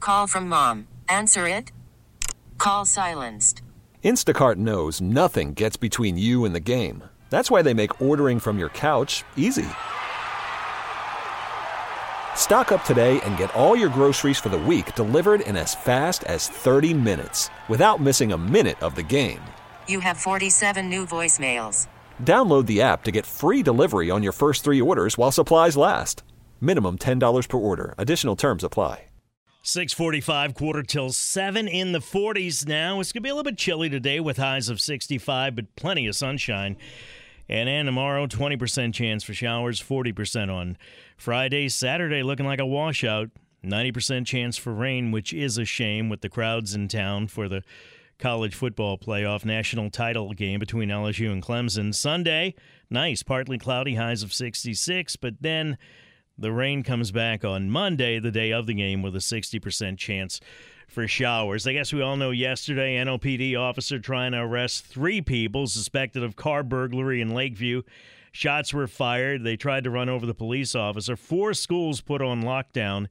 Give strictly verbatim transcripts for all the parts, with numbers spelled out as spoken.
Call from mom. Answer it. Call silenced. Instacart knows nothing gets between you and the game. That's why they make ordering from your couch easy. Stock up today and get all your groceries for the week delivered in as fast as thirty minutes without missing a minute of the game. You have forty-seven new voicemails. Download the app to get free delivery on your first three orders while supplies last. Minimum ten dollars per order. Additional terms apply. six forty-five, quarter till seven in the forties now. It's going to be a little bit chilly today with highs of sixty-five, but plenty of sunshine. And then tomorrow, twenty percent chance for showers, forty percent on Friday. Saturday looking like a washout, ninety percent chance for rain, which is a shame with the crowds in town for the college football playoff national title game between L S U and Clemson. Sunday, nice, partly cloudy, highs of sixty-six, but then the rain comes back on Monday, the day of the game, with a sixty percent chance for showers. I guess we all know yesterday, N O P D officer trying to arrest three people suspected of car burglary in Lakeview. Shots were fired. They tried to run over the police officer. Four schools put on lockdown.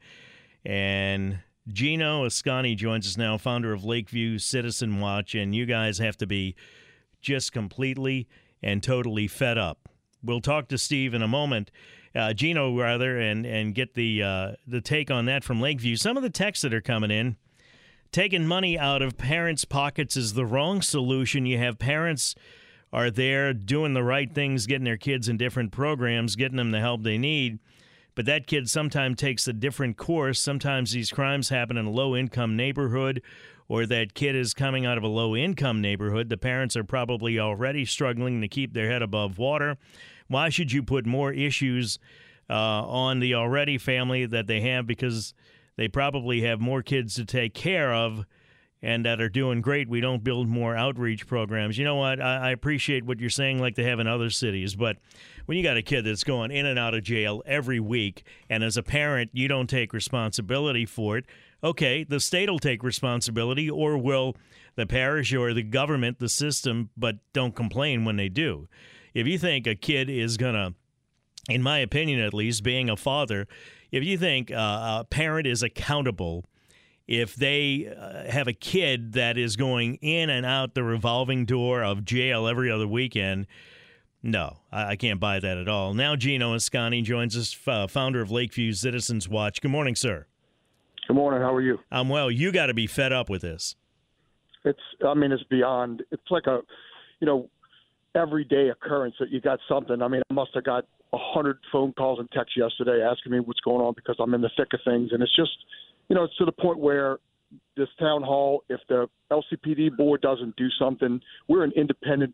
And Gino Ascani joins us now, founder of Lakeview Citizen Watch. And you guys have to be just completely and totally fed up. We'll talk to Steve in a moment. Uh, Gino, rather, and and get the uh, the take on that from Lakeview. Some of the texts that are coming in, taking money out of parents' pockets is the wrong solution. You have parents are there doing the right things, getting their kids in different programs, getting them the help they need. But that kid sometimes takes a different course. Sometimes these crimes happen in a low-income neighborhood, or that kid is coming out of a low-income neighborhood. The parents are probably already struggling to keep their head above water. Why should you put more issues uh, on the already family that they have, because they probably have more kids to take care of and that are doing great? We don't build more outreach programs. You know what? I, I appreciate what you're saying, like they have in other cities, but when you got a kid that's going in and out of jail every week, and as a parent, you don't take responsibility for it, okay, the state will take responsibility, or will the parish or the government, the system, but don't complain when they do. If you think a kid is going to, in my opinion at least, being a father, if you think uh, a parent is accountable, if they uh, have a kid that is going in and out the revolving door of jail every other weekend, no, I, I can't buy that at all. Now Gino Ascani joins us, uh, founder of Lakeview Citizens Watch. Good morning, sir. Good morning. How are you? I'm well. You got to be fed up with this. It's, I mean, it's beyond, it's like a, you know, everyday occurrence that you got something. I mean, I must have got a hundred phone calls and texts yesterday asking me what's going on because I'm in the thick of things. And it's just, you know, it's to the point where this town hall, if the L C P D board doesn't do something, we're an independent,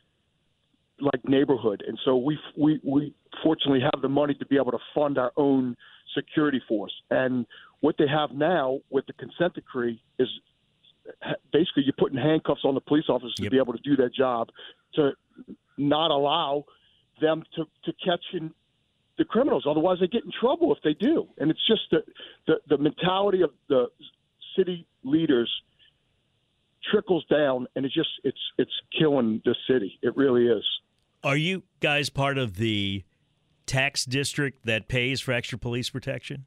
like, neighborhood. And so we, we, we fortunately have the money to be able to fund our own security force. And what they have now with the consent decree is basically you're putting handcuffs on the police officers yep. to be able to do their job, to not allow them to, to catch in the criminals. Otherwise, they get in trouble if they do. And it's just the, the, the mentality of the city leaders trickles down, and it's just it's it's killing the city. It really is. Are you guys part of the tax district that pays for extra police protection?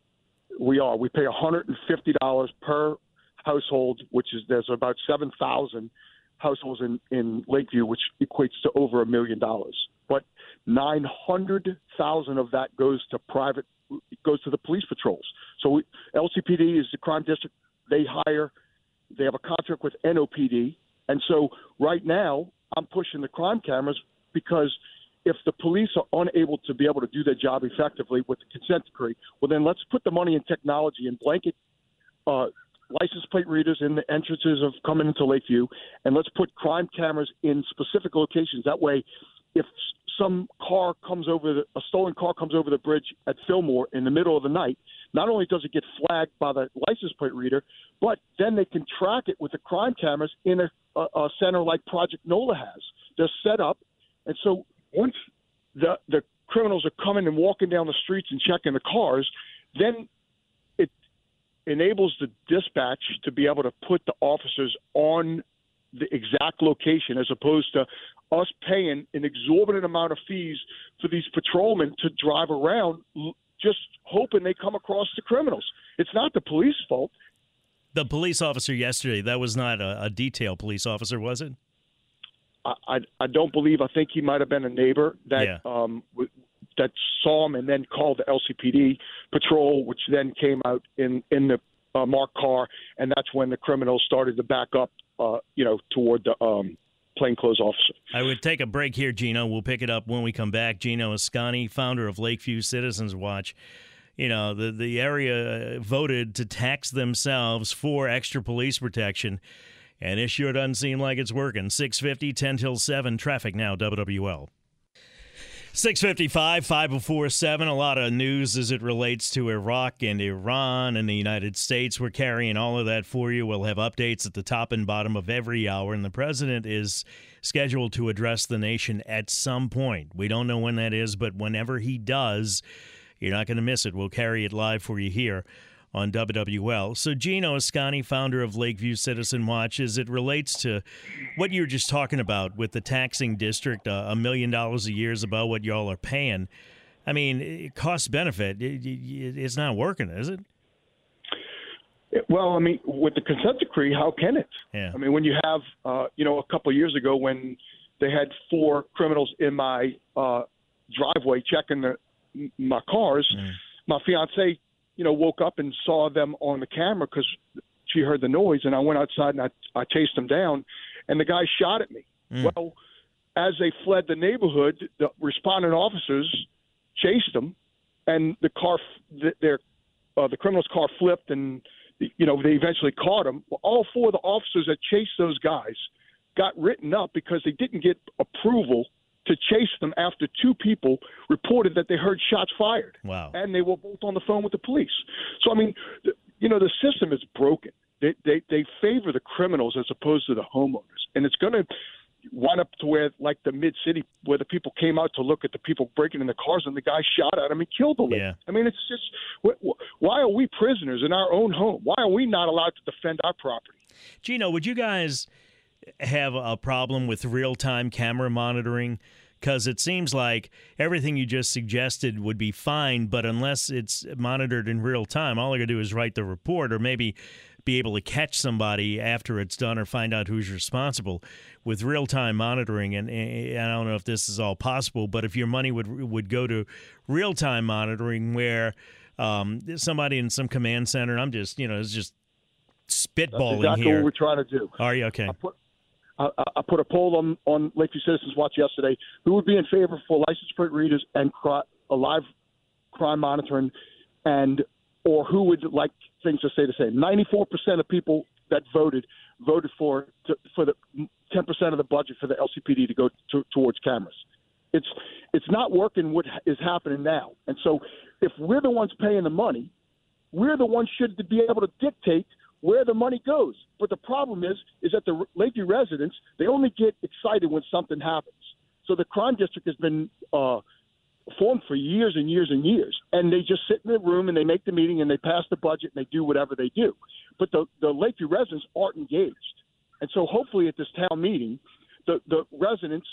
We are. We pay one hundred fifty dollars per household, which is there's about seven thousand households in, in Lakeview, which equates to over a million dollars. But nine hundred thousand of that goes to private, goes to the police patrols. So we, L C P D is the crime district. They hire, they have a contract with N O P D. And so right now I'm pushing the crime cameras because if the police are unable to be able to do their job effectively with the consent decree, well, then let's put the money in technology and blanket uh, license plate readers in the entrances of coming into Lakeview, and let's put crime cameras in specific locations. That way, if some car comes over, the, a stolen car comes over the bridge at Fillmore in the middle of the night, not only does it get flagged by the license plate reader, but then they can track it with the crime cameras in a, a, a center like Project NOLA has. They're set up, and so once the the criminals are coming and walking down the streets and checking the cars, then it enables the dispatch to be able to put the officers on the exact location, as opposed to us paying an exorbitant amount of fees for these patrolmen to drive around just hoping they come across the criminals. It's not the police's fault. The police officer yesterday, that was not a, a detail police officer, was it? I, I, I don't believe. I think he might have been a neighbor that Yeah. um, w- that saw him and then called the L C P D patrol, which then came out in in the uh, marked car, and that's when the criminals started to back up, uh, you know, toward the um, plainclothes officer. I would take a break here, Gino. We'll pick it up when we come back. Gino Ascani, founder of Lakeview Citizens Watch. You know, the, the area voted to tax themselves for extra police protection, and it sure doesn't seem like it's working. six fifty, ten till seven, traffic now, W W L. six fifty-five, five before seven. A lot of news as it relates to Iraq and Iran and the United States. We're carrying all of that for you. We'll have updates at the top and bottom of every hour, and the president is scheduled to address the nation at some point. We don't know when that is, but whenever he does, you're not going to miss it. We'll carry it live for you here on W W L. So Gino Ascani, founder of Lakeview Citizen Watch, as it relates to what you were just talking about with the taxing district, uh, a million dollars a year is about what y'all are paying. I mean, cost benefit, it, it, it's not working, is it? Well, I mean, with the consent decree, how can it? Yeah. I mean, when you have, uh, you know, a couple of years ago when they had four criminals in my uh, driveway checking the, my cars, mm. my fiance, you know, woke up and saw them on the camera because she heard the noise, and I went outside and I, I chased them down, and the guy shot at me. Mm. Well, as they fled the neighborhood, the responding officers chased them, and the car, their, uh, the criminal's car flipped, and you know they eventually caught him. Well, all four of the officers that chased those guys got written up because they didn't get approval to chase them after two people reported that they heard shots fired. Wow. And they were both on the phone with the police. So, I mean, the, you know, the system is broken. They, they, they favor the criminals as opposed to the homeowners. And it's going to wind up to where, like the mid-city, where the people came out to look at the people breaking in the cars and the guy shot at them and killed the lady. Yeah. I mean, it's just, why are we prisoners in our own home? Why are we not allowed to defend our property? Gino, would you guys have a problem with real-time camera monitoring? Because it seems like everything you just suggested would be fine, but unless it's monitored in real time, all they're going to do is write the report or maybe be able to catch somebody after it's done or find out who's responsible. With real-time monitoring, and, and I don't know if this is all possible, but if your money would would go to real-time monitoring where um, somebody in some command center, I'm just, you know, it's just spitballing That's exactly here. what we're trying to do. Are you? Okay. I put, I, I put a poll on, on Lakeview Citizens Watch yesterday. Who would be in favor for license plate readers and cri- a live crime monitoring, and or who would like things to stay the same? ninety-four percent of people that voted voted for to, for the ten percent of the budget for the L C P D to go to, towards cameras. It's it's not working what is happening now. And so if we're the ones paying the money, we're the ones should be able to dictate where the money goes. But the problem is, is that the Lakeview residents, they only get excited when something happens. So the crime district has been uh, formed for years and years and years, and they just sit in the room and they make the meeting and they pass the budget and they do whatever they do. But the, the Lakeview residents aren't engaged. And so hopefully at this town meeting, the, the residents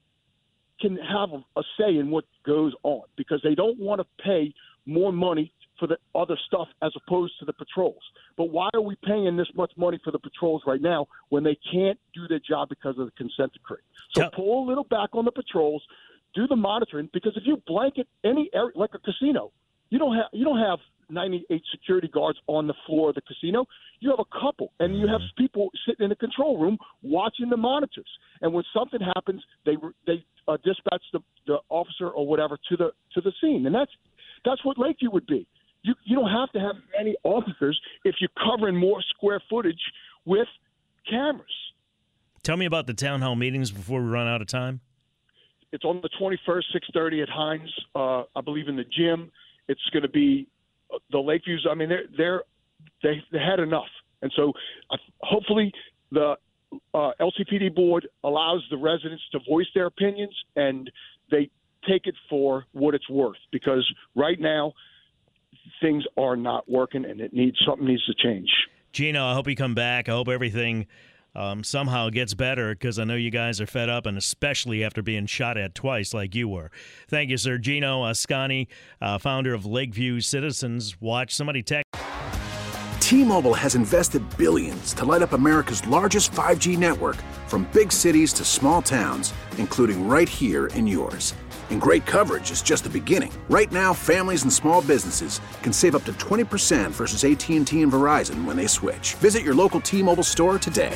can have a, a say in what goes on, because they don't want to pay more money for the other stuff as opposed to the patrols. But why are we paying this much money for the patrols right now when they can't do their job because of the consent decree? So pull a little back on the patrols, do the monitoring, because if you blanket any area, like a casino, you don't have you don't have ninety-eight security guards on the floor of the casino. You have a couple, and you have people sitting in the control room watching the monitors. And when something happens, they they uh, dispatch the, the officer or whatever to the to the scene, and that's that's what Lakeview would be. You you don't have to have any officers if you're covering more square footage with cameras. Tell me about the town hall meetings before we run out of time. It's on the twenty-first, six thirty at Hines, uh, I believe, in the gym. It's going to be uh, the Lakeviews. I mean, they're, they're they they had enough, and so uh, hopefully the uh, L C P D board allows the residents to voice their opinions, and they take it for what it's worth. Because right now, things are not working, and it needs something needs to change. Gino, I hope you come back. I hope everything um, somehow gets better, because I know you guys are fed up, and especially after being shot at twice like you were. Thank you, sir. Gino Ascani, uh, founder of Lakeview Citizens Watch. Somebody text. T-Mobile has invested billions to light up America's largest five G network, from big cities to small towns, including right here in yours. And great coverage is just the beginning. Right now, families and small businesses can save up to twenty percent versus A T and T and Verizon when they switch. Visit your local T-Mobile store today.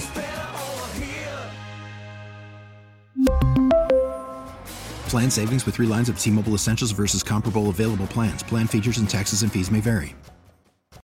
Plan savings with three lines of T-Mobile Essentials versus comparable available plans. Plan features and taxes and fees may vary.